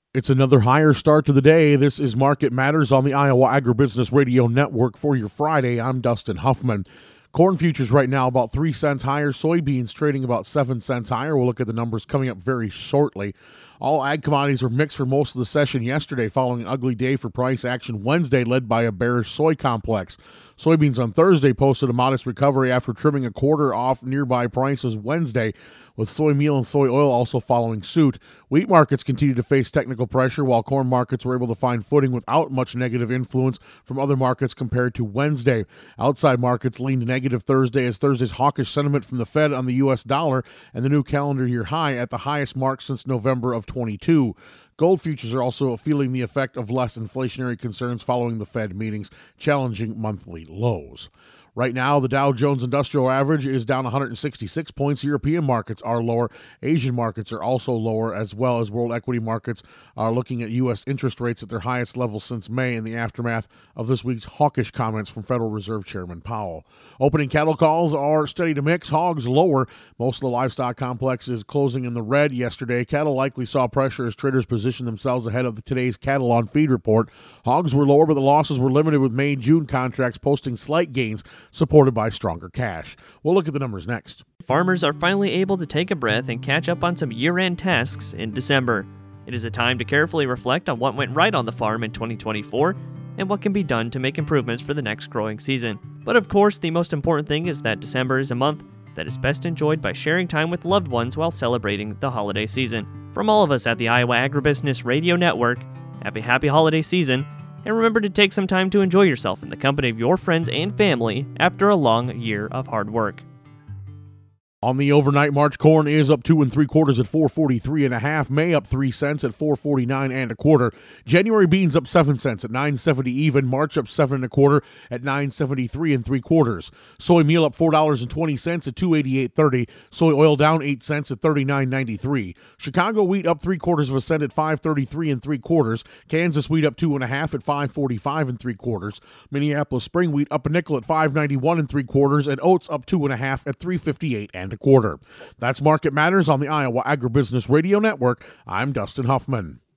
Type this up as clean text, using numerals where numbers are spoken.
It's another higher start to the day. This is Market Matters on the Iowa Agribusiness Radio Network for your Friday. I'm Dustin Huffman. Corn futures right now about 3 cents higher. Soybeans trading about 7 cents higher. We'll look at the numbers coming up very shortly. All ag commodities were mixed for most of the session yesterday following an ugly day for price action Wednesday led by a bearish soy complex. Soybeans on Thursday posted a modest recovery after trimming a quarter off nearby prices Wednesday, with soy meal and soy oil also following suit. Wheat markets continue to face technical pressure, while corn markets were able to find footing without much negative influence from other markets compared to Wednesday. Outside markets leaned negative Thursday as Thursday's hawkish sentiment from the Fed on the U.S. dollar and the new calendar year high at the highest mark since November of 22. Gold futures are also feeling the effect of less inflationary concerns following the Fed meetings, challenging monthly lows. Right now, the Dow Jones Industrial Average is down 166 points. European markets are lower. Asian markets are also lower, as well as world equity markets are looking at U.S. interest rates at their highest level since May in the aftermath of this week's hawkish comments from Federal Reserve Chairman Powell. Opening cattle calls are steady to mix. Hogs lower. Most of the livestock complex is closing in the red yesterday. Cattle likely saw pressure as traders positioned themselves ahead of today's cattle on feed report. Hogs were lower, but the losses were limited, with May-June contracts posting slight gains, supported by stronger cash. We'll look at the numbers next. Farmers are finally able to take a breath and catch up on some year-end tasks in December. It is a time to carefully reflect on what went right on the farm in 2024 and what can be done to make improvements for the next growing season. But of course, the most important thing is that December is a month that is best enjoyed by sharing time with loved ones while celebrating the holiday season. From all of us at the Iowa Agribusiness Radio Network, have a happy holiday season, and remember to take some time to enjoy yourself in the company of your friends and family after a long year of hard work. On the overnight, March corn is up 2 3/4 at 443.5. May up 3 cents at 449 1/4. January beans up 7 cents at 9.70 even. March up 7 1/4 at 9.73 3/4. Soy meal up $4.20 at 288.30. Soy oil down 8 cents at 39.93. Chicago wheat up 3/4 cent at 5.33 3/4. Kansas wheat up 2 1/2 at 5.45 3/4. Minneapolis spring wheat up a nickel at 5.91 3/4, and oats up 2 1/2 at 3.58 1/4. That's Market Matters on the Iowa Agribusiness Radio Network. I'm Dustin Huffman.